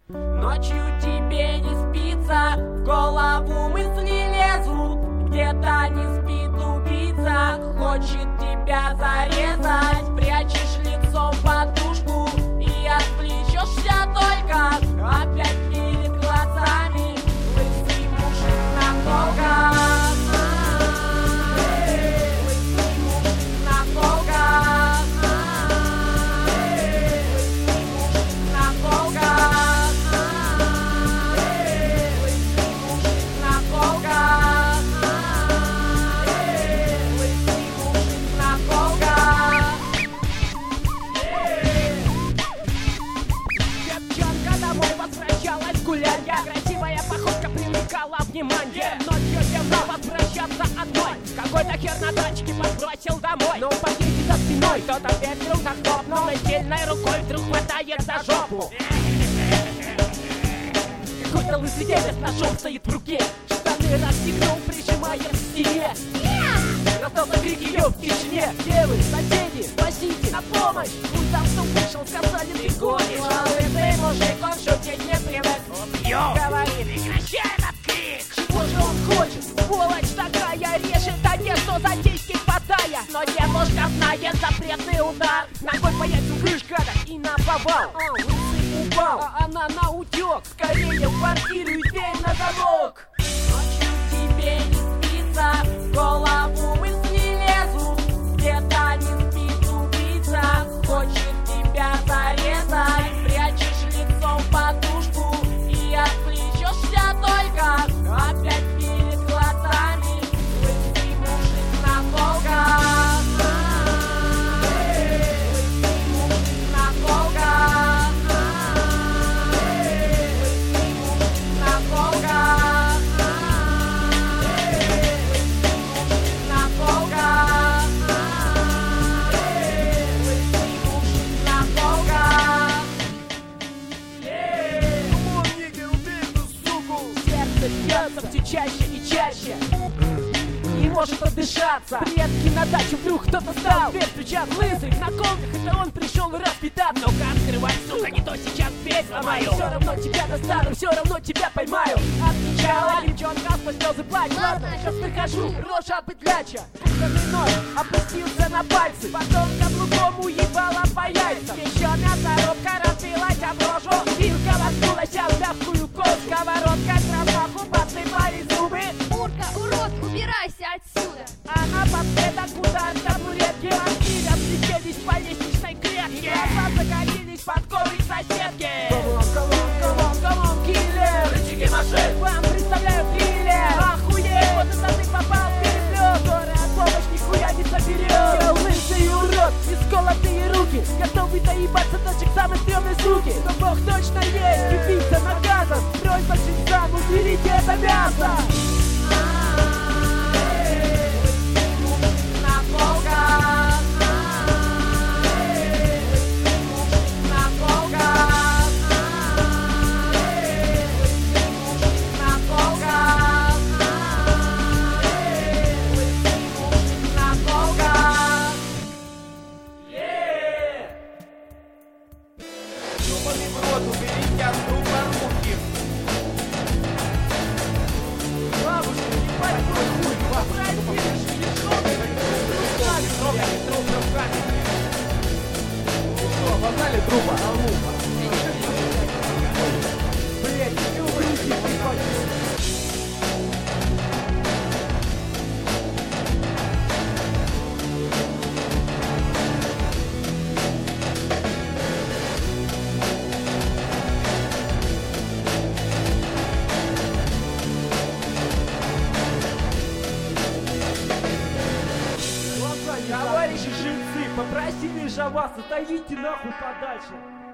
Ночью тебе не спится, в голову мысли лезут. Где-то не спит убийца, хочет тебя зарезать. Прячешь лицо в подушку и отвлечешься только. Опять перед глазами лысый мужик надолго. Лысый мужик надолго. Красивая походка привлекала внимание. Ночью темно возвращаться одной. Какой-то хер на тачке подбросил домой. Но упадите за спиной, кто-то опять вдруг захлопнул и сильной рукой вдруг хватает за жопу. Какой-то лысый дядя с ножом стоит в руке. Штаны расстегнул, прижимая к стене. Раздался крик ее в тишине. Где вы, соседи, спасите, на помощь! Он там что вышел, сказали, ты гонишь. Лысый мужик, он шутить не привык. Говорит, прекращай этот крик. Чего же он хочет? Сволочь такая, режет одежду за сиськи хватая. Но девушка знает запретный удар. Ногой по яйцу крышка и на повал. Лысый упал, а она на утек. Скорее в квартиру и дверь на замок. Ночью тебе не спится, в голову мысли лезут. Где-то не спит убийца, хочет тебя зарезать. Прячешь лицо в подушку и отвлечешься только. Опять перед глазами лысый мужик надолго. Лысый мужик надолго. Лысый мужик надолго. Бьется все чаще и чаще. Не может отдышаться. Предки на дачу вдруг кто-то стал. Дверь стучат, лысый на колках. Это он пришел раз питаться. Ну-ка открывай, сука, не то сейчас дверь сломаю. Все равно тебя достану, все равно тебя поймаю. Отвечала девчонка, сквозь слезы плачь. Ладно, сейчас выхожу, рожа быдляча. Кухонный нож опустился на пальцы. Потом каблуком уебала по яйцам. Еще мясорубка разбилась об рожу. Вилка воткнулась в мягкую кость. Сковородка с размаху посыпались зубы. Урка, урод, убирайся отсюда. Она подсвета куда с табуретки. Мозги разлетелись по лестничной клетке. Глаза загорелись под коврик соседки. Колон, киллер. Рычаги машин. Вам представляю триллер. Охуеть, вот это ты попал в переплет. Скорая помощь нихуя не соберет. Я лысый урод, исколотые руки. Готовый доебаться даже к самой стрёмной суке. Но бог точно есть, убийца наказан. Просьба жильцам, уберите это мясо. Познали трупа? Блять, не убрите, приходите. Товарищи жильцы, попросили же вас, отойдите нахуй подальше.